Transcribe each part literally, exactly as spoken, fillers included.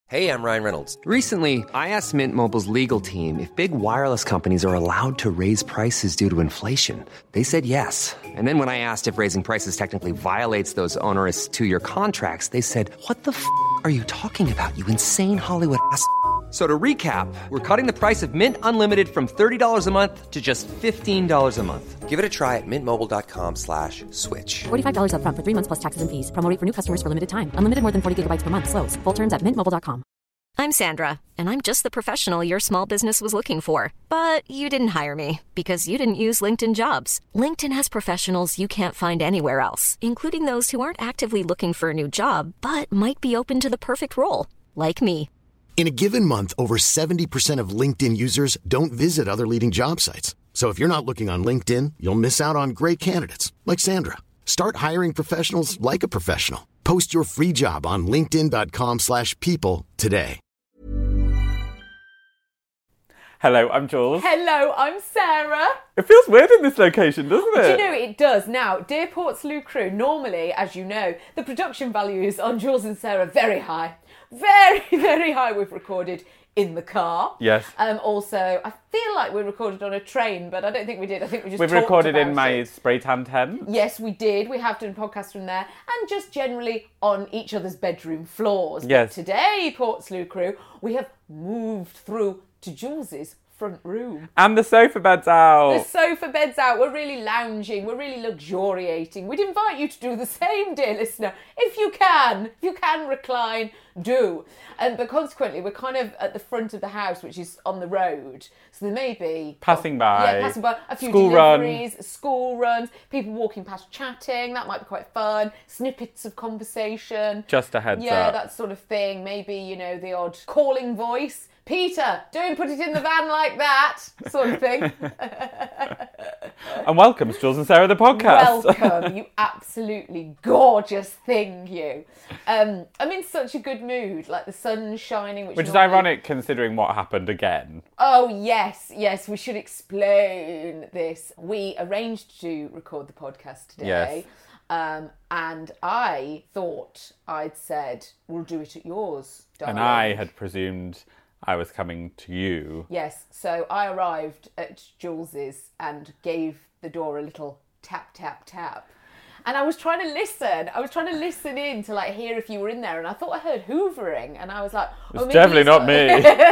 Hey, I'm Ryan Reynolds. Recently, I asked Mint Mobile's legal team if big wireless companies are allowed to raise prices due to inflation. They said yes. And then when I asked if raising prices technically violates those onerous two-year contracts, they said, what the f*** are you talking about, you insane Hollywood ass f- So to recap, we're cutting the price of Mint Unlimited from thirty dollars a month to just fifteen dollars a month. Give it a try at mintmobile.com slash switch. forty-five dollars up front for three months plus taxes and fees. Promo rate for new customers for limited time. Unlimited more than forty gigabytes per month. Slows full terms at mint mobile dot com. I'm Sandra, and I'm just the professional your small business was looking for. But you didn't hire me because you didn't use LinkedIn Jobs. LinkedIn has professionals you can't find anywhere else, including those who aren't actively looking for a new job, but might be open to the perfect role, like me. In a given month, over seventy percent of LinkedIn users don't visit other leading job sites. So if you're not looking on LinkedIn, you'll miss out on great candidates like Sandra. Start hiring professionals like a professional. Post your free job on linkedin.com slash people today. Hello, I'm Jules. Hello, I'm Sarah. It feels weird in this location, doesn't it? Do you know, it does. Now, dear Portslade crew, normally, as you know, the production values on Jules and Sarah are very high. Very, very high. We've recorded in the car. Yes. Um. Also, I feel like we recorded on a train, but I don't think we did. I think we just We've talked recorded about in my it. spray tan tent. Yes, we did. We have done podcasts from there, and just generally on each other's bedroom floors. Yes. But today, Portslade crew, we have moved through to Jules's front room. And the sofa bed's out. The sofa bed's out. We're really lounging. We're really luxuriating. We'd invite you to do the same, dear listener. If you can. If you can recline, do. Um, but consequently, we're kind of at the front of the house, which is on the road. So there may be... Passing by. Yeah, passing by. A few School deliveries, run. school runs, people walking past chatting. That might be quite fun. Snippets of conversation. Just a heads Yeah, up. that sort of thing. Maybe, you know, the odd calling voice. Peter, don't put it in the van like that, sort of thing. And welcome to Jules and Sarah, the podcast. Welcome, you absolutely gorgeous thing, you. Um, I'm in such a good mood, like the sun's shining. Which, Which is normally... ironic considering what happened again. Oh, yes, yes, we should explain this. We arranged to record the podcast today. Yes. Um, and I thought I'd said, we'll do it at yours, darling. And I had presumed I was coming to you. Yes, so I arrived at Jules's and gave the door a little tap, tap, tap. And I was trying to listen. I was trying to listen in to like hear if you were in there. And I thought I heard hoovering. And I was like, oh, It's definitely not me.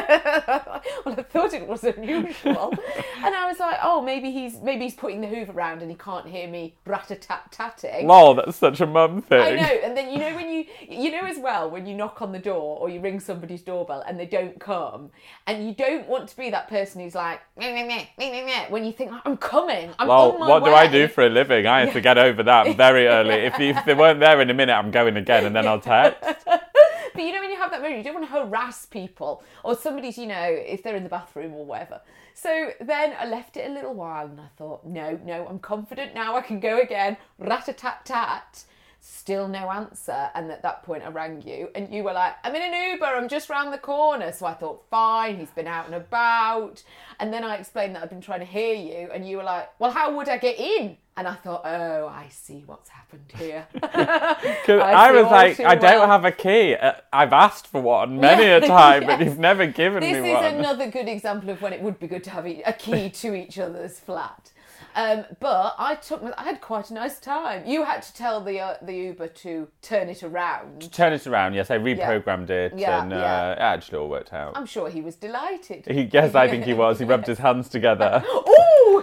Well, I thought it was unusual. And I was like, oh, maybe he's maybe he's putting the hoover around and he can't hear me rat-a-tat-tatting. Lol, that's such a mum thing. I know. And then you know when you you know as well when you knock on the door or you ring somebody's doorbell and they don't come, and you don't want to be that person who's like meh, meh, meh, meh, meh, meh, when you think I'm coming, I'm Lol, on my what way. do I do for a living? I have to get over that very early. If, if they weren't there in a minute, I'm going again, and then I'll text. But you know when you have that moment, you don't want to harass people or somebody's, you know, if they're in the bathroom or whatever. So then I left it a little while and I thought, no, no, I'm confident now, I can go again. Rat-a-tat-tat. Still no answer. And at that point I rang you and you were like, I'm in an Uber, I'm just round the corner. So I thought, fine, he's been out and about. And then I explained that I've been trying to hear you and you were like, well, how would I get in? And I thought, oh, I see what's happened here. Because I, I I was all like, too I don't well. have a key. Uh, I've asked for one many Yeah, a time, yes. but you've never given This me is one. another good example of when it would be good to have e- a key to each other's flat. Um, but I took, I had quite a nice time. You had to tell the uh, the Uber to turn it around. Turn it around, yes, I reprogrammed it, Yeah, and uh, yeah. it actually all worked out. I'm sure he was delighted. He, yes, I think he was. He rubbed his hands together. Ooh!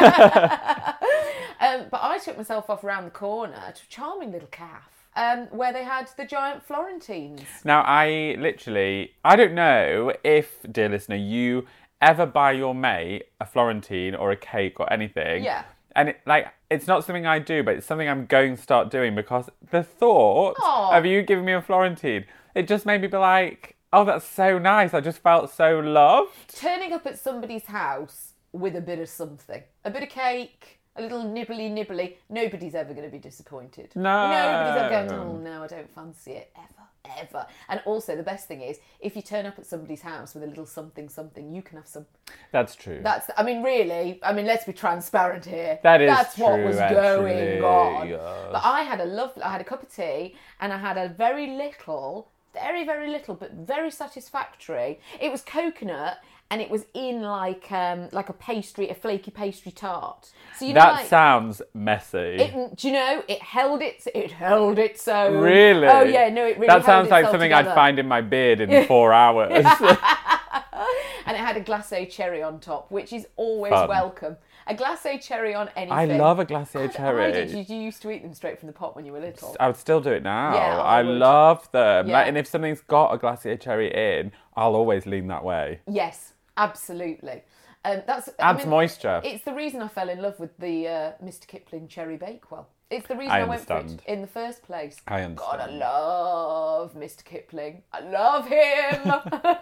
Yeah. um, but I took myself off around the corner to a charming little calf. Um, where they had the giant Florentines. Now, I literally, I don't know if, dear listener, you ever buy your mate a Florentine or a cake or anything. Yeah. And it, like, it's not something I do, but it's something I'm going to start doing because the thought Aw. of you giving me a Florentine, it just made me be like, oh, that's so nice. I just felt so loved. Turning up at somebody's house with a bit of something. A bit of cake, a little nibbly nibbly. Nobody's ever going to be disappointed. No. Nobody's ever going, oh no, I don't fancy it, ever, ever. And also the best thing is, if you turn up at somebody's house with a little something something, you can have some. That's true. That's, I mean, really, I mean, let's be transparent here. That is That's what true, was actually, going on. yes. But I had a lovely, I had a cup of tea and I had a very little very, very little, but very satisfactory. It was coconut, and it was in like um, like a pastry, a flaky pastry tart. So you know, That like, sounds messy. It, do you know? It held it. It held it so. Really? Oh yeah, no, it really. That sounds held like itself something together. I'd find in my beard in four hours. And it had a glacé cherry on top, which is always Fun. welcome. A glacé cherry on anything. I love a glacé God, cherry. I did. You, you used to eat them straight from the pot when you were little. I would still do it now. Yeah, I I would. love them. Yeah. Like, and if something's got a glacé cherry in, I'll always lean that way. Yes, absolutely. Um, that's I Adds mean, moisture. It's the reason I fell in love with the uh, Mister Kipling Cherry Bakewell. It's the reason I I, went for it understand. in the first place. I God, I understand. love Mister Kipling. I love him.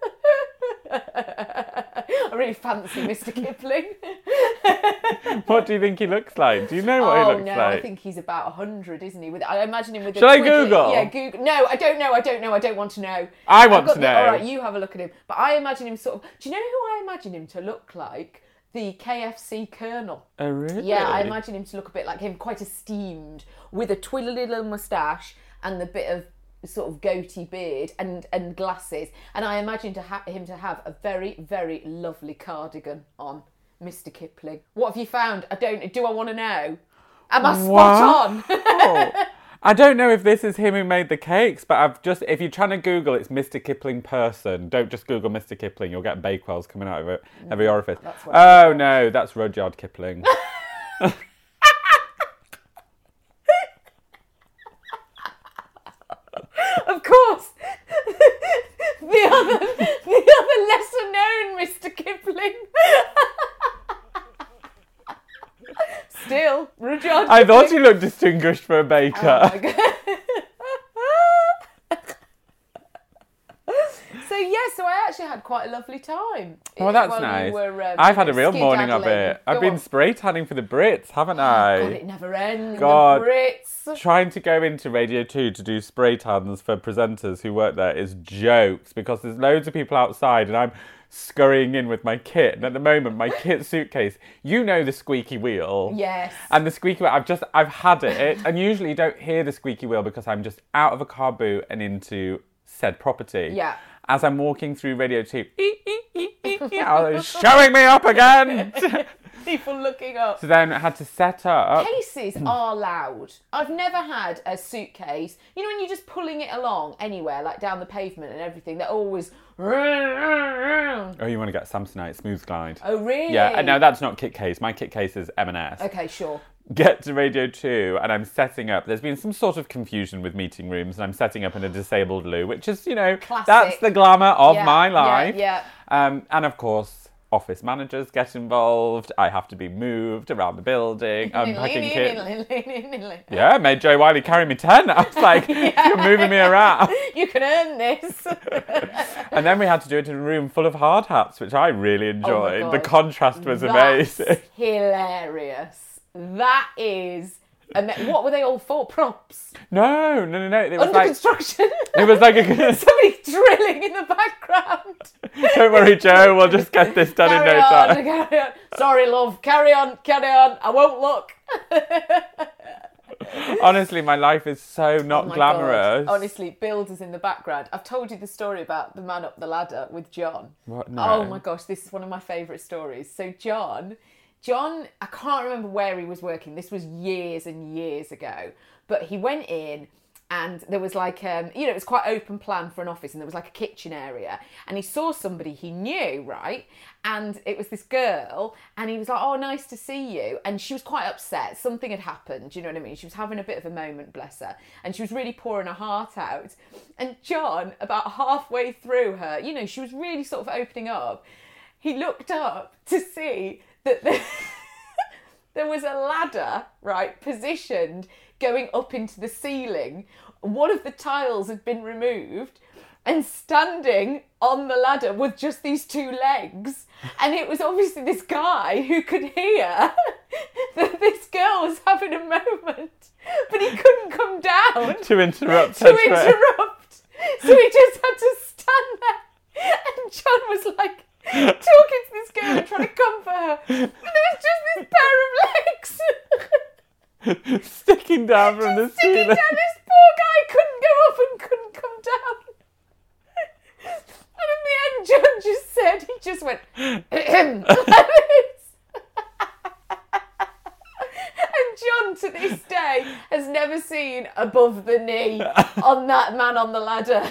I really fancy Mister Kipling. What do you think he looks like? Do you know what oh he looks no, like? I think he's about a hundred, isn't he? With I imagine him with. Shall a I twiddly- Google? Yeah, Google. No, I don't know. I don't know. I don't want to know. I I've want got to the- know. All right, you have a look at him. But I imagine him sort of. Do you know who I imagine him to look like? The K F C Colonel. Oh, really? Yeah, I imagine him to look a bit like him, quite esteemed, with a twiddly little moustache and the bit of sort of goatee beard and, and glasses. And I imagine to ha- him to have a very, very lovely cardigan on, Mister Kipling. What have you found? I don't. Do I want to know? Am I spot on? Oh. I don't know if this is him who made the cakes, but I've just, if you're trying to Google, it's Mister Kipling person. Don't just Google Mister Kipling, you'll get Bakewells coming out of it, every orifice. That's what Oh no, that's Rudyard Kipling. Of course. the other, the other lesser known Mister Kipling. Still, Rudyard I thought Kipling. he looked distinguished for a baker. Oh my God. So yeah, so I actually had quite a lovely time. Oh, that's while you nice. were, um, I've you had know, a real morning of skedaddling. it. I've Go been on. spray tanning for the Brits, haven't I? God, it never ends. God. The Brits. Trying to go into Radio two to do spray tans for presenters who work there is jokes because there's loads of people outside and I'm scurrying in with my kit. And at the moment, my kit suitcase, you know the squeaky wheel. Yes. And the squeaky wheel, I've just, I've had it. And usually you don't hear the squeaky wheel because I'm just out of a car boot and into said property. Yeah. As I'm walking through Radio two, oh, it's showing me up again. People looking up. So then I had to set up. Cases are loud. I've never had a suitcase. You know when you're just pulling it along anywhere, like down the pavement and everything, they're always... Oh, Oh, you want to get Samsonite Smooth Glide? really? Yeah, no, that's not kit case. My kit case is M and S. Okay, sure. Get to Radio two and I'm setting up. There's been some sort of confusion with meeting rooms and I'm setting up in a disabled loo, which is, you know, Classic. that's the glamour of Yeah, my yeah, life. yeah. Um, and of course, office managers get involved. I have to be moved around the building, unpacking kit. Yeah, made Joe Wiley carry me ten. I was like, you're moving me around. You can earn this. And then we had to do it in a room full of hard hats, which I really enjoyed. the God. contrast was That's amazing. hilarious. That is... ama- What were they all for? Props? No, no, no, no. It was Under like construction? it was like a. Somebody drilling in the background. Don't worry, Joe. We'll just get this done Carry in no on, time. carry on. Sorry, love. Carry on, carry on. I won't look. Honestly, my life is so not Oh my glamorous. God. Honestly, builders in the background. I've told you the story about the man up the ladder with John. What? No. Oh my gosh, this is one of my favourite stories. So John, John, I can't remember where he was working. This was years and years ago. But he went in and there was like, um, you know, it was quite open plan for an office and there was like a kitchen area. And he saw somebody he knew, right? And it was this girl and he was like, oh, nice to see you. And she was quite upset. Something had happened, you know what I mean? She was having a bit of a moment, bless her. And she was really pouring her heart out. And John, about halfway through her, you know, she was really sort of opening up. He looked up to see that there, there was a ladder, right, positioned going up into the ceiling. One of the tiles had been removed and standing on the ladder with just these two legs. And it was obviously this guy who could hear that this girl was having a moment, but he couldn't come down to interrupt to her trip. interrupt. So he just had to stand there. And John was like talking to this girl and trying to comfort her. And there was just this pair of legs Sticking down from the sticking ceiling. down. This poor guy couldn't go up and couldn't come down. just went like this. And John, to this day, has never seen above the knee on that man on the ladder.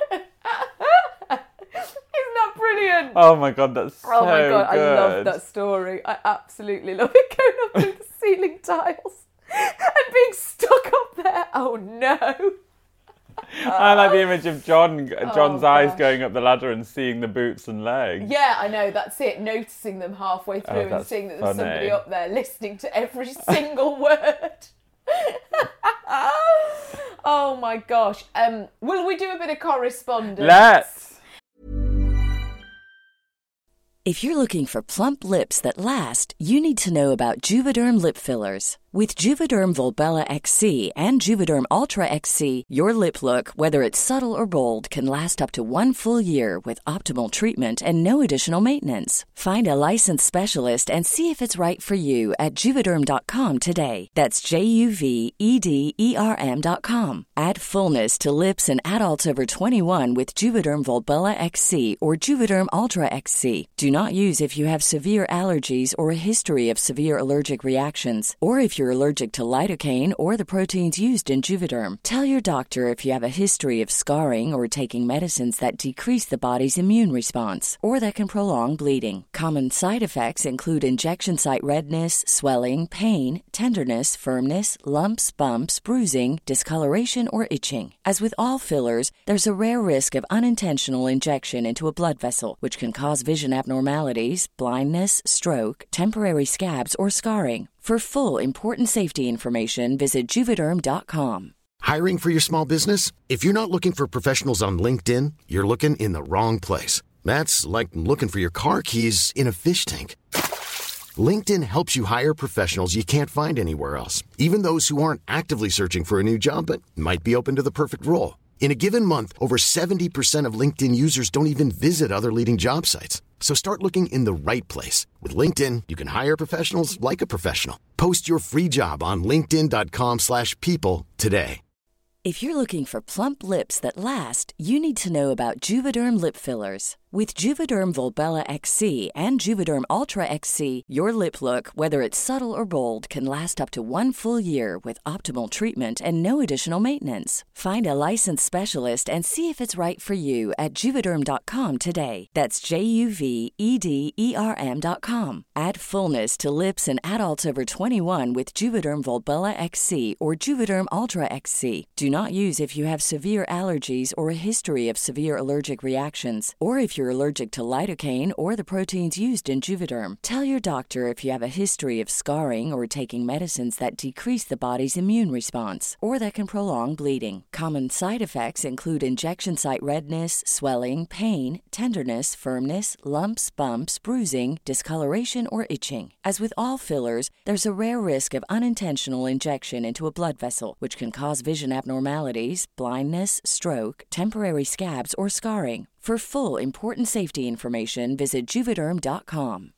Isn't that brilliant? Oh my God, that's so Oh my God, good. I love that story. I absolutely love it. Going up through the ceiling tiles and being stuck up there. Oh no. I like the image of John, John's Oh, eyes gosh. going up the ladder and seeing the boots and legs. Yeah, I know, that's it. Noticing them halfway through and that's seeing that there's funny. somebody up there listening to every single word. Oh my gosh. Um, will we do a bit of correspondence? Let's. If you're looking for plump lips that last, you need to know about Juvederm lip fillers. With Juvederm Volbella X C and Juvederm Ultra X C, your lip look, whether it's subtle or bold, can last up to one full year with optimal treatment and no additional maintenance. Find a licensed specialist and see if it's right for you at Juvederm dot com today. That's J U V E D E R M dot com. Add fullness to lips in adults over twenty-one with Juvederm Volbella X C or Juvederm Ultra X C. Do not use if you have severe allergies or a history of severe allergic reactions, or if you're allergic to lidocaine or the proteins used in Juvederm. Tell your doctor if you have a history of scarring or taking medicines that decrease the body's immune response or that can prolong bleeding. Common side effects include injection site redness, swelling, pain, tenderness, firmness, lumps, bumps, bruising, discoloration, or itching. As with all fillers, there's a rare risk of unintentional injection into a blood vessel, which can cause vision abnormalities, blindness, stroke, temporary scabs, or scarring. For full, important safety information, visit Juvederm dot com. Hiring for your small business? If you're not looking for professionals on LinkedIn, you're looking in the wrong place. That's like looking for your car keys in a fish tank. LinkedIn helps you hire professionals you can't find anywhere else, even those who aren't actively searching for a new job but might be open to the perfect role. In a given month, over seventy percent of LinkedIn users don't even visit other leading job sites. So start looking in the right place. With LinkedIn, you can hire professionals like a professional. Post your free job on linkedin dot com slash people today. If you're looking for plump lips that last, you need to know about Juvederm lip fillers. With Juvederm Volbella X C and Juvederm Ultra X C, your lip look, whether it's subtle or bold, can last up to one full year with optimal treatment and no additional maintenance. Find a licensed specialist and see if it's right for you at Juvederm dot com today. That's J U V E D E R M dot com. Add fullness to lips in adults over twenty-one with Juvederm Volbella X C or Juvederm Ultra X C. Do not use if you have severe allergies or a history of severe allergic reactions, or if you're allergic to lidocaine or the proteins used in Juvederm. Tell your doctor if you have a history of scarring or taking medicines that decrease the body's immune response or that can prolong bleeding. Common side effects include injection site redness, swelling, pain, tenderness, firmness, lumps, bumps, bruising, discoloration, or itching. As with all fillers, there's a rare risk of unintentional injection into a blood vessel, which can cause vision abnormalities, blindness, stroke, temporary scabs, or scarring. For full, important safety information, visit Juvederm dot com.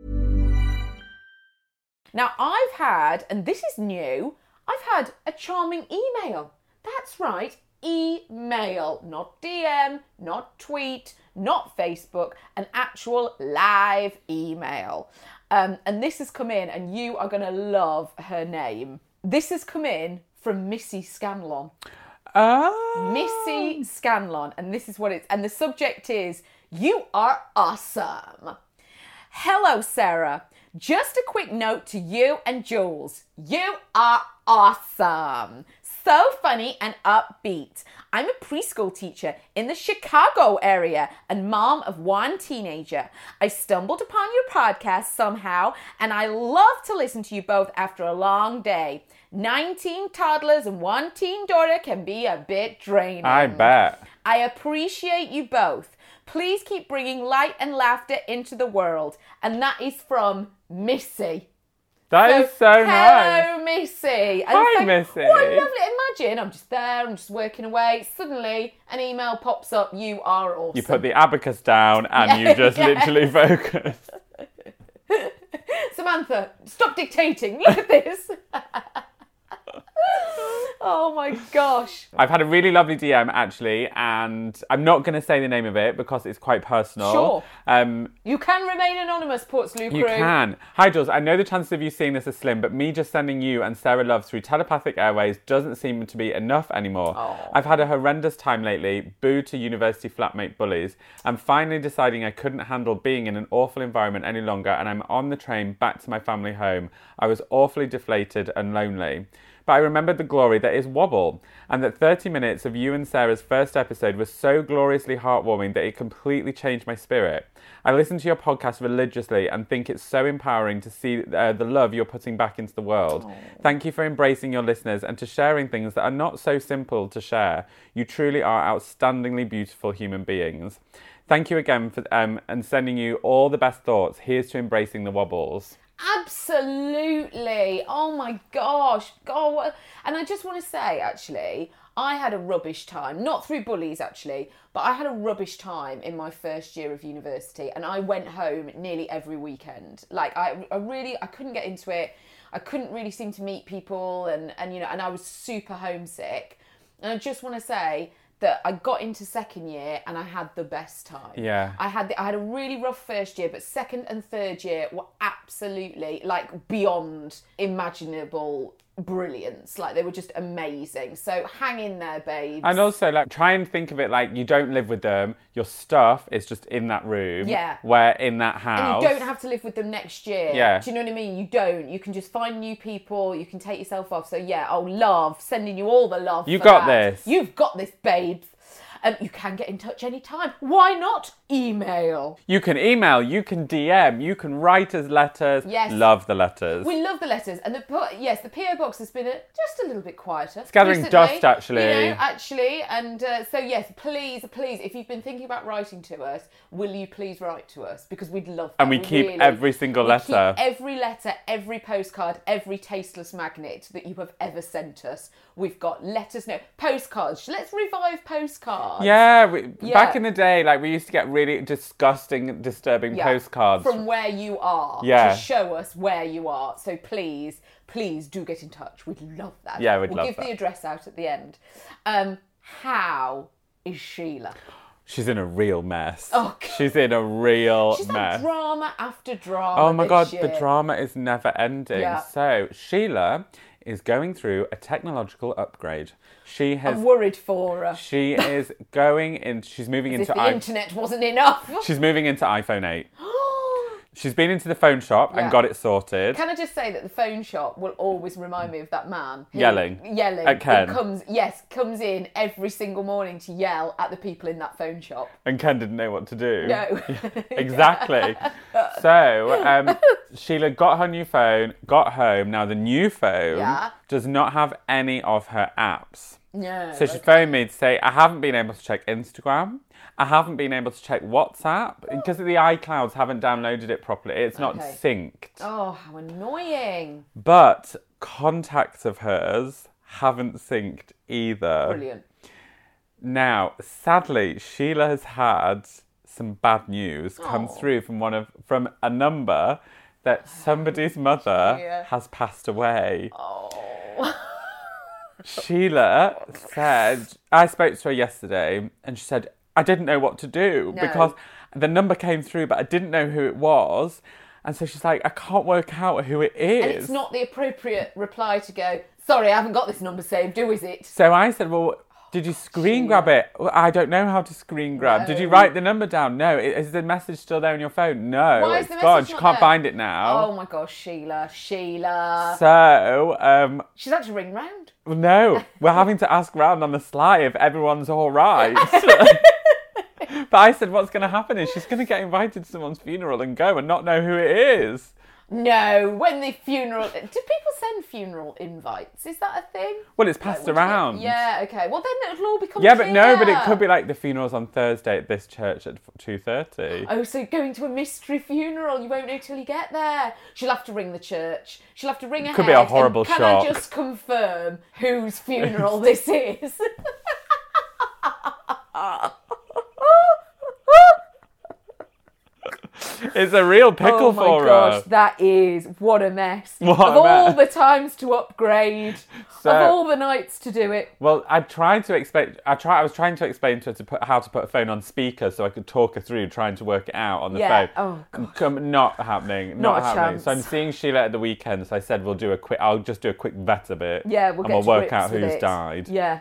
Now, I've had, and this is new, I've had a charming email. That's right, email, not D M, not tweet, not Facebook, an actual live email. Um, and this has come in, and you are going to love her name. This has come in from Missy Scanlon. Oh. Missy Scanlon, and this is what it's, and the subject is, you are awesome. Hello, Sarah. Just a quick note to you and Jules. You are awesome. So funny and upbeat. I'm a preschool teacher in the Chicago area and mom of one teenager. I stumbled upon your podcast somehow, and I love to listen to you both after a long day. nineteen toddlers and one teen daughter can be a bit draining. I bet. I appreciate you both. Please keep bringing light and laughter into the world. And that is from Missy. That so, is so hello, nice. Hello, Missy. And Hi, so, Missy. What lovely. Imagine I'm just there, I'm just working away. Suddenly, an email pops up. You are awesome. You put the abacus down and Yeah, you just yeah. literally focus. Samantha, stop dictating. Look at this. Oh my gosh. I've had a really lovely D M actually, and I'm not going to say the name of it because it's quite personal. Sure. Um, You can remain anonymous, Portslade crew. You can. Hi, Jules. I know the chances of you seeing this are slim, but me just sending you and Sarah Love through telepathic airways doesn't seem to be enough anymore. Oh. I've had a horrendous time lately, boo to university flatmate bullies. I'm finally deciding I couldn't handle being in an awful environment any longer, and I'm on the train back to my family home. I was awfully deflated and lonely. But I remembered the glory that is Wobble, and that thirty minutes of you and Sarah's first episode was so gloriously heartwarming that it completely changed my spirit. I listen to your podcast religiously and think it's so empowering to see uh, the love you're putting back into the world. Aww. Thank you for embracing your listeners and to sharing things that are not so simple to share. You truly are outstandingly beautiful human beings. Thank you again for um, and sending you all the best thoughts. Here's to embracing the wobbles. Absolutely. Oh my gosh. God, what... And I just want to say, actually, I had a rubbish time. Not through bullies, actually, but I had a rubbish time in my first year of university, and I went home nearly every weekend. Like, I, I really, I couldn't get into it. I couldn't really seem to meet people, and, and you know, and I was super homesick. And I just want to say that I got into second year and I had the best time. Yeah. I had the, I had a really rough first year, but second and third year were absolutely like beyond imaginable brilliance. Like they were just amazing. So hang in there, babes. And also, like, try and think of it like you don't live with them. Your stuff is just in that room. Yeah. Where in that house. And you don't have to live with them next year. Yeah. Do you know what I mean? You don't. You can just find new people. You can take yourself off. So yeah, oh, love. Sending you all the love. You for got that. this. You've got this, babes. Um, you can get in touch anytime. Why not email? You can email, you can D M, you can write us letters. Yes. Love the letters. We love the letters. And the yes, the P O box has been a, just a little bit quieter. It's gathering recently, dust, actually. You know, actually. And uh, so, yes, please, please, if you've been thinking about writing to us, will you please write to us? Because we'd love that. And we keep really. every single we letter. Keep every letter, every postcard, every tasteless magnet that you have ever sent us. We've got letters, no, postcards. Let's revive postcards. Yeah, we, Yeah. back in the day, like, we used to get really disgusting, disturbing Yeah, postcards. from where you are, Yeah. to show us where you are. So please, please do get in touch. We'd love that. Yeah, we'd we'll love give that. the address out at the end. Um, how is Sheila? She's in a real mess. Oh, God. She's in a real She's mess. had drama after drama. Oh my God, this the year. drama is never ending. Yeah. So, Sheila is going through a technological upgrade. She has... I'm worried for her. She is going in... She's moving As if into... the I- internet wasn't enough. She's moving into iPhone eight. She's been into the phone shop Yeah. and got it sorted. Can I just say that the phone shop will always remind me of that man who- Yelling. yelling At Ken. who comes, yes, comes in every single morning to yell at the people in that phone shop. And Ken didn't know what to do. No. Exactly. So, um, Sheila got her new phone, got home. Now, the new phone Yeah. does not have any of her apps. No. So she phoned me to say, I haven't been able to check Instagram. I haven't been able to check WhatsApp because the iClouds haven't downloaded it properly. It's not Okay. synced. Oh, how annoying. But contacts of hers haven't synced either. Brilliant. Now, sadly, Sheila has had some bad news come Oh. through from one of from a number that somebody's mother Yeah. has passed away. Oh. Sheila said, I spoke to her yesterday and she said, I didn't know what to do No. because the number came through, but I didn't know who it was. And so she's like, I can't work out who it is. And it's not the appropriate reply to go, sorry, I haven't got this number saved, do is it? So I said, well, did you screen grab it? Well, I don't know how to screen grab. Did you write the number down? No. Is the message still there on your phone? No. Why is It's the gone. message She not can't there? find it now. Oh my gosh, Sheila, Sheila. So, um, She's had to ring round. no, we're having to ask round on the sly if everyone's all right. But I said, what's going to happen is she's going to get invited to someone's funeral and go and not know who it is. No, when the funeral... Do people send funeral invites? Is that a thing? Well, it's passed Like, would you get- around. Yeah, okay. Well, then it'll all become Yeah, but no, but it clear. could be like the funeral's on Thursday at this church at two thirty. Oh, so going to a mystery funeral, you won't know till you get there. She'll have to ring the church. She'll have to ring ahead. Could be a horrible and can shock. I just confirm whose funeral this is? It's a real pickle Oh my for gosh, her. that is, what a mess. What of a all mess. the times to upgrade. So, of all the nights to do it. well, I tried to explain. I try. I was trying to explain to her to put how to put a phone on speaker so I could talk her through trying to work it out on the Yeah. phone. Oh, God. Come, not happening. Not Not, a happening. chance. So I'm seeing Sheila at the weekend. So I said we'll do a quick. I'll just do a quick vet of it. Yeah, we'll and get we'll to work grips out with who's it. died. Yeah.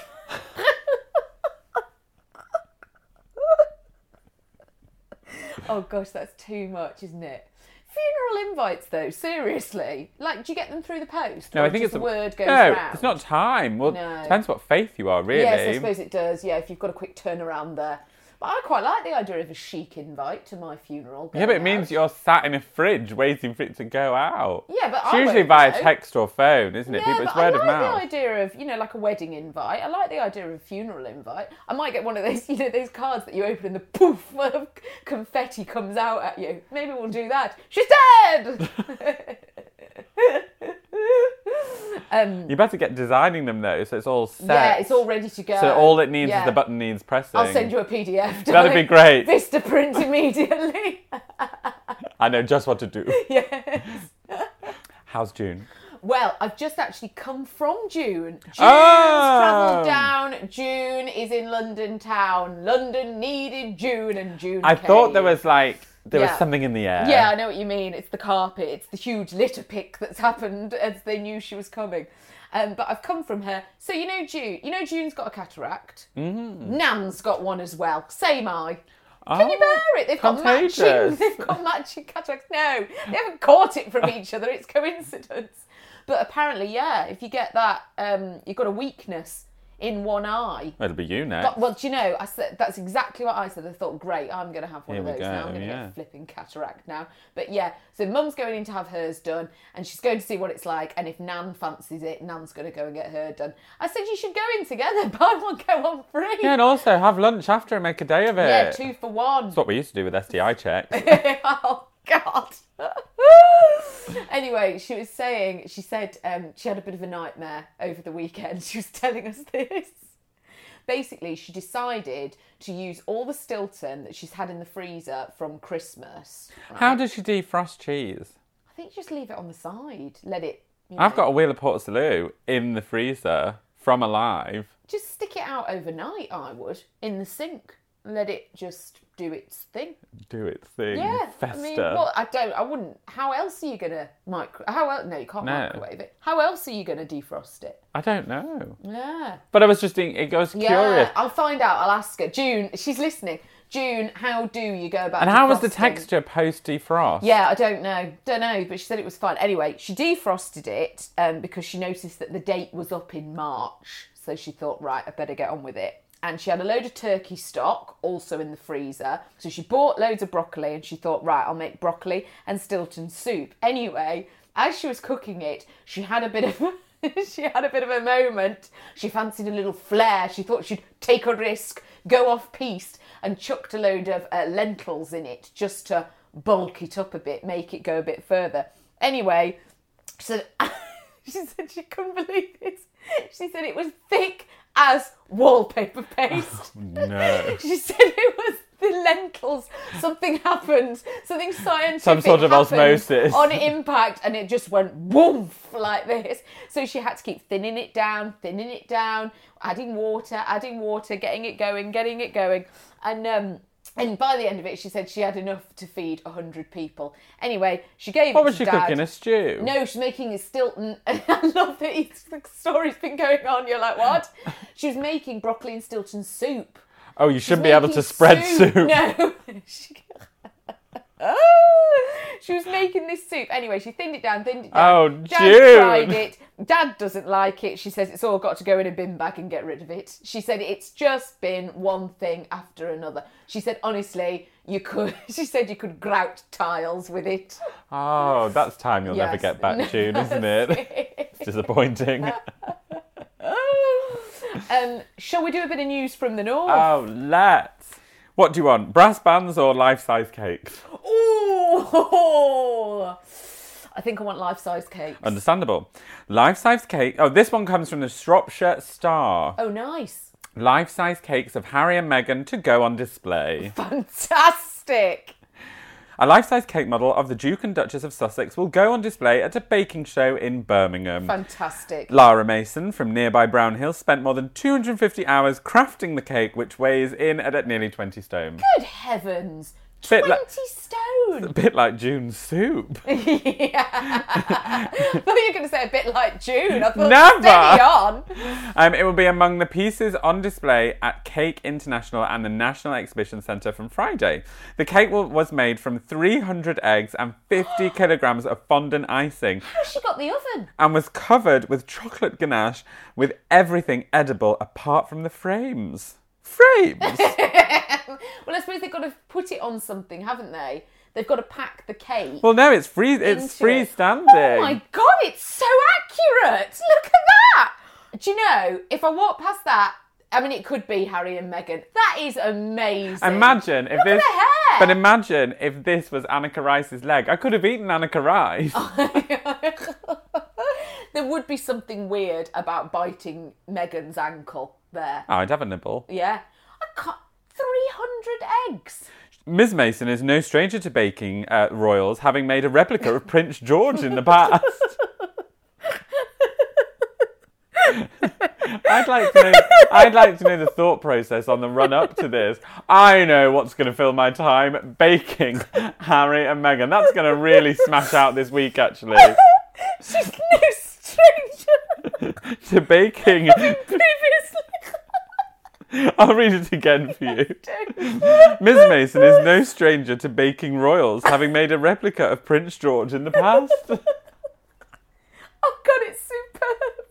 Oh gosh, that's too much, isn't it? Funeral invites, though, seriously. Like, do you get them through the post? No, or I think just it's the word goes no. round? It's not time. Well, No. depends what faith you are, really. Yes, I suppose it does. Yeah, if you've got a quick turnaround there. But I quite like the idea of a chic invite to my funeral. Yeah, but it going means out. you're sat in a fridge waiting for it to go out. Yeah, but it's I usually won't via go. text or phone, isn't it? Yeah, People, but it's word I of like mouth. the idea of, you know, like a wedding invite. I like the idea of a funeral invite. I might get one of those, you know, those cards that you open and the poof of confetti comes out at you. Maybe we'll do that. She's dead! um, You better get designing them though, so it's all set. yeah, it's all ready to go. So all it needs Yeah. is the button needs pressing. I'll send you a P D F. That'd be darling. great. Vista print immediately. I know just what to do. Yes. How's June? Well, I've just actually come from June. June's Oh! travelled down. June is in London town. London needed June, and June I came. thought there was like there Yeah. was something in the air. Yeah, I know what you mean. It's the carpet. It's the huge litter pick that's happened as they knew she was coming. Um, but I've come from her. So you know June. You know June's got a cataract. Mm-hmm. Nan's got one as well. Same eye. Can you Oh, bear it? They've got matching. contagious. They've got matching cataracts. No, they haven't caught it from each other. It's coincidence. But apparently, yeah, if you get that, um, you've got a weakness in one eye. It'll be you next. But, well, do you know, I said that's exactly what I said. I thought, great, I'm going to have one Here of we those go, now. I'm going to yeah. get a flipping cataract now. But yeah, so Mum's going in to have hers done, and she's going to see what it's like. And if Nan fancies it, Nan's going to go and get her done. I said you should go in together. Buy one, go on free. Yeah, and also have lunch after and make a day of it. Yeah, two for one. That's what we used to do with S T I checks. Oh God. Anyway, she was saying, she said um, she had a bit of a nightmare over the weekend. She was telling us this. Basically, she decided to use all the Stilton that she's had in the freezer from Christmas. right? How does she defrost cheese? I think you just leave it on the side. Let it, you I've know, got a wheel of Port Salut in the freezer from Alive. just stick it out overnight, I would, in the sink. Let it just do its thing. Do its thing. Yeah, Fester. I mean, well, I don't, I wouldn't. How else are you gonna micro? How else? No, you can't No. microwave it. How else are you gonna defrost it? I don't know. Yeah, But I was just thinking, it was yeah. curious. I'll find out. I'll ask her. June, she's listening. June, how do you go about? And how was the defrosting? texture post defrost? Yeah, I don't know. Don't know, but she said it was fine. Anyway, she defrosted it um, because she noticed that the date was up in March. So she thought, right, I better get on with it. And she had a load of turkey stock also in the freezer. So she bought loads of broccoli and she thought, right, I'll make broccoli and Stilton soup. Anyway, as she was cooking it, she had a bit of she had a bit of a moment. She fancied a little flair. She thought she'd take a risk, go off piste, and chucked a load of uh, lentils in it just to bulk it up a bit, make it go a bit further. Anyway, she said, she said she couldn't believe it. She said it was thick as wallpaper paste. No. She said it was the lentils. Something happened. Something scientific Some sort of happened osmosis. on impact, and it just went woof like this. So she had to keep thinning it down, thinning it down, adding water, adding water, getting it going, getting it going, and um. And by the end of it, she said she had enough to feed one hundred people. Anyway, she gave What it was to she Dad. cooking? A stew? No, she's making a Stilton. I love that it's, the story's been going on. You're like, what? She was making broccoli and Stilton soup. Oh, you She's shouldn't be able making to spread soup. No. she... she was making this soup. Anyway, she thinned it down, thinned it down. Oh, Dad June. tried it. Dad doesn't like it. She says it's all got to go in a bin bag and get rid of it. She said it's just been one thing after another. She said, honestly, you could, she said you could grout tiles with it. Oh, that's time you'll never Yes. get back, June, isn't it? It's disappointing. um, shall we do a bit of news from the north? Oh, let's. What do you want? Brass bands or life-size cakes? Ooh, I think I want life-size cakes. Understandable. Life-size cake. Oh, this one comes from the Shropshire Star. Oh, nice. Life-size cakes of Harry and Meghan to go on display. Fantastic. A life-size cake model of the Duke and Duchess of Sussex will go on display at a baking show in Birmingham. Fantastic. Lara Mason from nearby Brownhill spent more than two hundred fifty hours crafting the cake, which weighs in at, at nearly twenty stone. Good heavens. Bit twenty like- stone. A bit like June's soup. Yeah. I thought you were going to say a bit like June. I thought, Never. steady on. Um, it will be among the pieces on display at Cake International and the National Exhibition Centre from Friday. The cake will, was made from three hundred eggs and fifty kilograms of fondant icing How's she got the oven? and was covered with chocolate ganache with everything edible apart from the frames. Frames? Well, I suppose they've got to put it on something, haven't they? They've got to pack the cake. Well, no, it's free. It's into freestanding. it. Oh my God, it's so accurate. Look at that. Do you know, if I walk past that, I mean, it could be Harry and Meghan. That is amazing. Imagine if Look this. at the hair. But imagine if this was Annika Rice's leg. I could have eaten Annika Rice. There would be something weird about biting Meghan's ankle there. Oh, I'd have a nibble. Yeah. I can't. three hundred eggs. Miz Mason is no stranger to baking uh, royals, having made a replica of Prince George in the past. I'd like to know. I'd like to know the thought process on the run up to this. I know what's going to fill my time: baking Harry and Meghan. That's going to really smash out this week, actually. She's no stranger To baking. previously. I'll read it again for you. Miz Mason is no stranger to baking royals, having made a replica of Prince George in the past. Oh God, it's superb.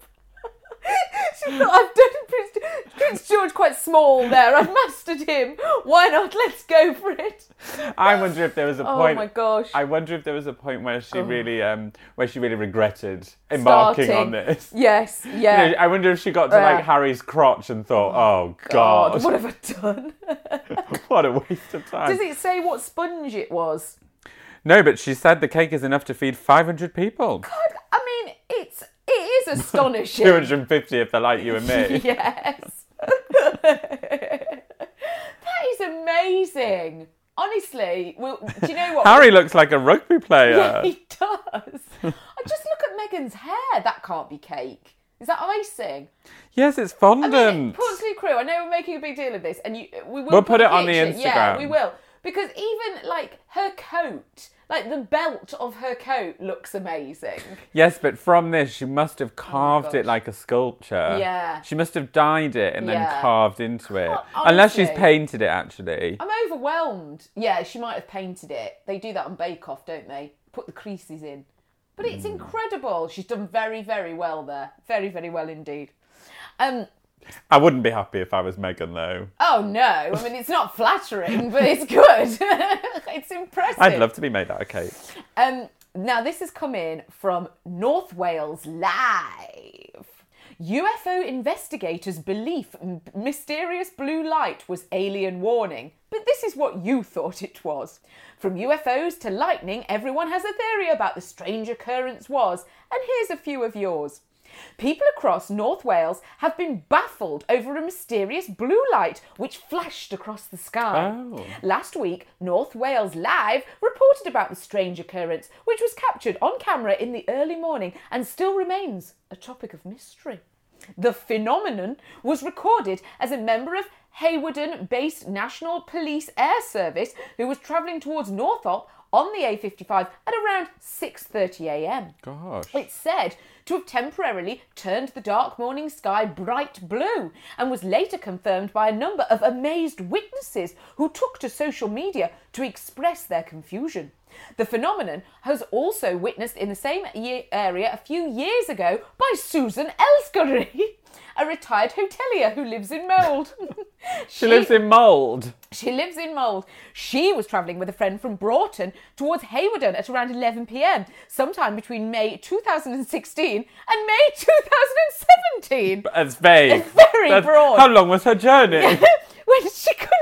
She thought, I've done Prince, Prince George quite small there. I've mastered him. Why not? Let's go for it. I wonder if there was a Oh point. my gosh. I wonder if there was a point where she really, um, where she really regretted embarking Starting. on this. Yes, yeah. You know, I wonder if she got to like Yeah. Harry's crotch and thought, "Oh God, God, what have I done? what a waste of time." Does it say what sponge it was? No, but she said the cake is enough to feed five hundred people. God, I mean, it's it is astonishing. two hundred fifty if they're like you and me. Yes. That is amazing. Honestly, well, do you know what? Harry looks like a rugby player. Yeah, he does. I just look at Meghan's hair. That can't be cake. Is that icing? Yes, it's I fondant. mean, Portslade Crew, I know we're making a big deal of this, and you, we will We'll put a it on the picture. Yeah, Instagram. we will. Because even, like, her coat, like, the belt of her coat looks amazing. Yes, but from this, she must have carved gosh. it like a sculpture. Yeah. She must have dyed it and then Yeah. carved into it. Oh, Unless she's honestly. painted it, actually. I'm overwhelmed. Yeah, she might have painted it. They do that on Bake Off, don't they? Put the creases in. But it's Hmm. incredible. She's done very, very well there. Very, very well indeed. Um, I wouldn't be happy if I was Meghan, though. oh, no. I mean, it's not flattering, but it's good. It's impressive. I'd love to be made out of cake. Um, now, this has come in from North Wales Live. U F O investigators' belief m- mysterious blue light was alien warning, but this is what you thought it was. From U F Os to lightning, everyone has a theory about the strange occurrence was, and here's a few of yours. People across North Wales have been baffled over a mysterious blue light which flashed across the sky. Oh. Last week, North Wales Live reported about the strange occurrence, which was captured on camera in the early morning and still remains a topic of mystery. The phenomenon was recorded as a member of Hawarden-based National Police Air Service who was travelling towards Northolt on the A fifty-five at around six thirty a m. Gosh. It's said to have temporarily turned the dark morning sky bright blue and was later confirmed by a number of amazed witnesses who took to social media to express their confusion. The phenomenon was also witnessed in the same ye- area a few years ago by Susan Elskery, a retired hotelier who lives in Mould. She lives in mould. She lives in Mould. She was travelling with a friend from Broughton towards Hawarden at around eleven p m, sometime between May two thousand sixteen and May two thousand seventeen. That's vague. It's very That's- broad. How long was her journey? When she couldn't remember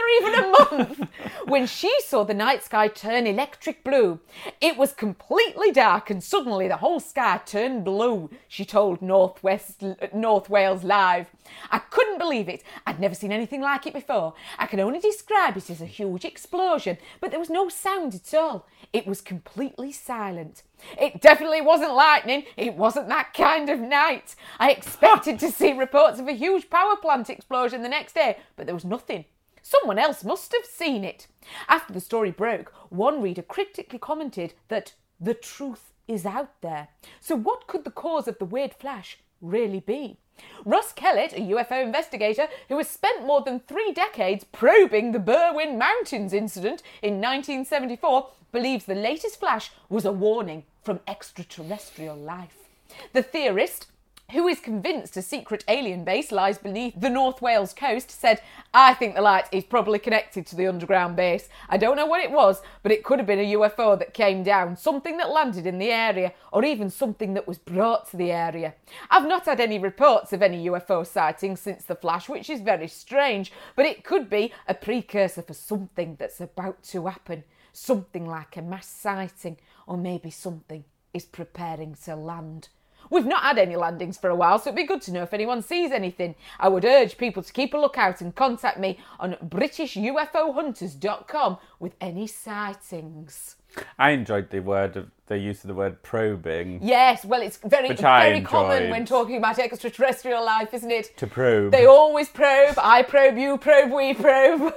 even a month, when she saw the night sky turn electric blue. It was completely dark and suddenly the whole sky turned blue, she told Northwest, North Wales Live. I couldn't believe it. I'd never seen anything like it before. I can only describe it as a huge explosion, but there was no sound at all. It was completely silent. It definitely wasn't lightning. It wasn't that kind of night. I expected to see reports of a huge power plant explosion the next day, but there was nothing. Someone else must have seen it. After the story broke, one reader critically commented that the truth is out there. So what could the cause of the weird flash really be? Russ Kellett, a U F O investigator who has spent more than three decades probing the Berwyn Mountains incident in nineteen seventy-four, believes the latest flash was a warning from extraterrestrial life. The theorist, who is convinced a secret alien base lies beneath the North Wales coast, said, I think the light is probably connected to the underground base. I don't know what it was, but it could have been a U F O that came down, something that landed in the area, or even something that was brought to the area. I've not had any reports of any U F O sightings since the flash, which is very strange, but it could be a precursor for something that's about to happen. Something like a mass sighting, or maybe something is preparing to land. We've not had any landings for a while, so it'd be good to know if anyone sees anything. I would urge people to keep a lookout and contact me on british U F O hunters dot com with any sightings. I enjoyed the word of the use of the word probing. Yes, well, it's very, Which I very common enjoyed. when talking about extraterrestrial life, isn't it? To probe. They always probe. I probe, you probe, we probe.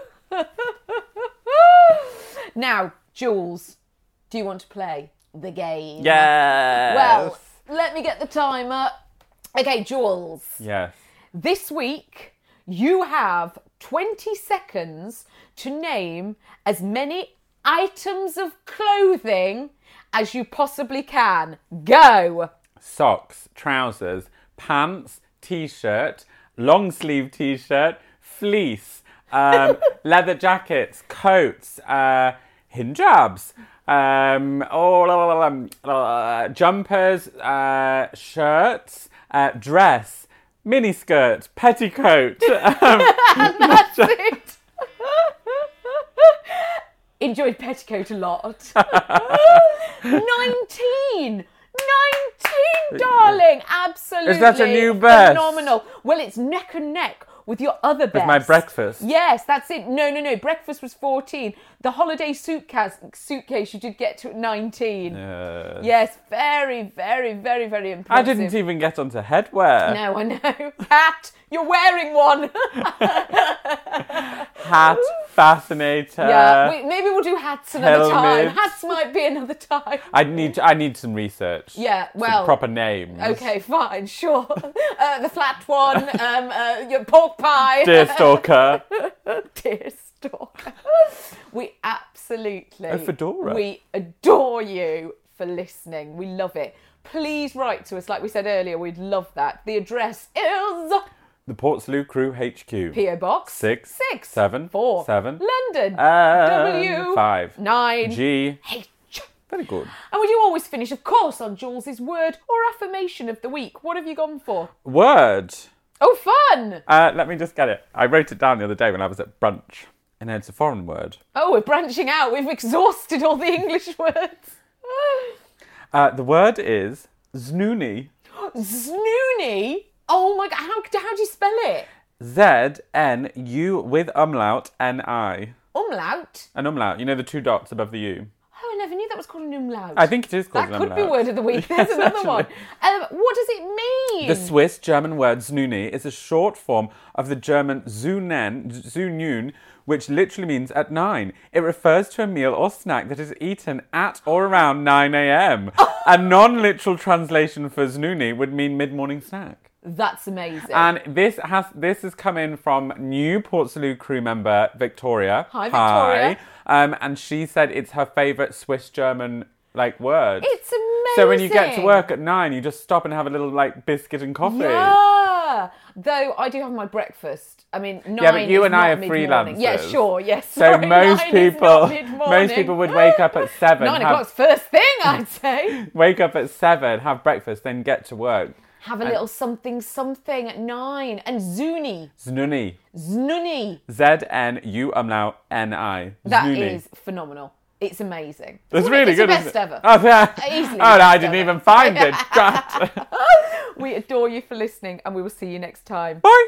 Now, Jules, do you want to play the game? Yes. Well, let me get the timer. Okay, Jules. Yes. This week, you have twenty seconds to name as many items of clothing as you possibly can. Go. Socks, trousers, pants, t-shirt, long sleeve t-shirt, fleece, um, leather jackets, coats, uh, hijabs, um, all um, uh, jumpers, uh, shirts, uh, dress, miniskirt, petticoat. Um, And that's it. Enjoyed petticoat a lot. Nineteen. Nineteen, darling. Absolutely. Is that a new best? Phenomenal. Well, it's neck and neck with your other best. With my breakfast. Yes, that's it. No, no, no. Breakfast was fourteen. The holiday suitcase, suitcase you did get to at nineteen. Uh, Yes, very, very, very, very I impressive. didn't even get onto headwear. No, I know. Hat, you're wearing one. Hat, fascinator. Yeah, we, maybe we'll do hats another time. helmet. Hats might be another time. I need I need some research. Yeah, Some well- proper names. Okay, fine, sure. Uh, the flat one, um, uh, your pork pie. Dear stalker. Dear stalker. We absolutely... A fedora. We adore you for listening. We love it. Please write to us, like we said earlier, we'd love that. The address is... The Portslade Crew H Q. P O Box Six. Six Seven. Four Seven. London Um, W Five. Nine G. H. Very good. And we do always finish, of course, on Jules's word or affirmation of the week. What have you gone for? Word. Oh, fun! Uh, let me just get it. I wrote it down the other day when I was at brunch. And it's a foreign word. Oh, we're branching out. We've exhausted all the English words. Uh, the word is znoony. Znoony? Oh my God, how, how do you spell it? Z N U with umlaut N I. Umlaut? An umlaut. You know the two dots above the U. Oh, I never knew that was called an umlaut. I think it is called That an could umlaut. be word of the week. There's Yes, another actually. one. Um, what does it mean? The Swiss German word znuni is a short form of the German zunen, zunun, which literally means at nine. It refers to a meal or snack that is eaten at or around nine a.m. A non-literal translation for znuni would mean mid-morning snack. That's amazing. And this has this has come in from new Portslade crew member Victoria. Hi, Victoria. Hi. Um, and she said it's her favourite Swiss German like word. It's amazing. So when you get to work at nine, you just stop and have a little like biscuit and coffee. Yeah. Though I do have my breakfast. I mean, nine Yeah, but you is and I not are mid-morning. freelancers. Yeah, sure. Yes. So sorry, most nine is people, not mid-morning. most people would wake up at seven. Nine have, o'clock's first thing, I'd say. Wake up at seven, have breakfast, then get to work. Have a And- little something something at nine. And Zuni. Znuni. Znuni. Z N U umlaut N I. That Znuni. is phenomenal. It's amazing. It's Ooh, really it's good. the isn't best it? ever. Oh, yeah. Easily Oh, the no, I best didn't ever. even find it. Drat. We adore you for listening, and we will see you next time. Bye.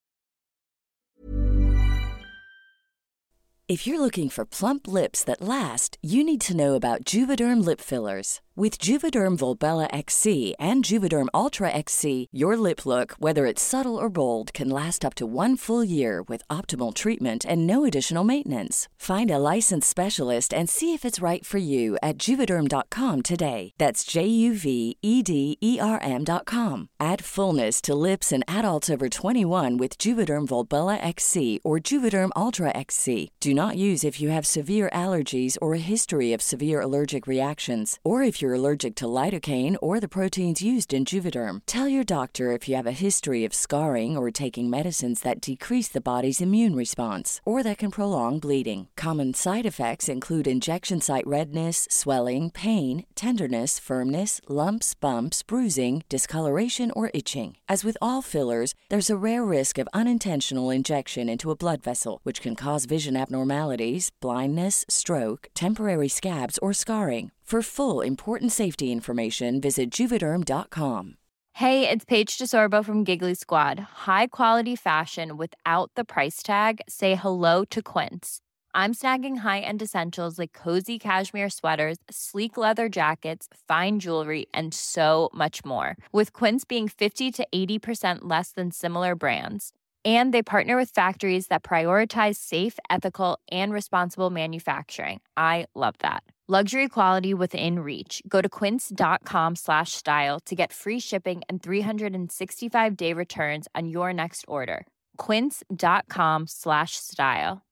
If you're looking for plump lips that last, you need to know about Juvederm lip fillers. With Juvederm Volbella X C and Juvederm Ultra X C, your lip look, whether it's subtle or bold, can last up to one full year with optimal treatment and no additional maintenance. Find a licensed specialist and see if it's right for you at Juvederm dot com today. That's J U V E D E R M dot com. Add fullness to lips in adults over twenty-one with Juvederm Volbella X C or Juvederm Ultra X C. Do not use if you have severe allergies or a history of severe allergic reactions, or if you're allergic to lidocaine or the proteins used in Juvederm. Tell your doctor if you have a history of scarring or taking medicines that decrease the body's immune response or that can prolong bleeding. Common side effects include injection site redness, swelling, pain, tenderness, firmness, lumps, bumps, bruising, discoloration, or itching. As with all fillers, there's a rare risk of unintentional injection into a blood vessel, which can cause vision abnormalities, blindness, stroke, temporary scabs, or scarring. For full, important safety information, visit Juvederm dot com. Hey, it's Paige DeSorbo from Giggly Squad. High quality fashion without the price tag. Say hello to Quince. I'm snagging high-end essentials like cozy cashmere sweaters, sleek leather jackets, fine jewelry, and so much more. With Quince being fifty to eighty percent less than similar brands. And they partner with factories that prioritize safe, ethical, and responsible manufacturing. I love that. Luxury quality within reach. Go to quince.com slash style to get free shipping and three sixty-five day returns on your next order. Quince.com slash style.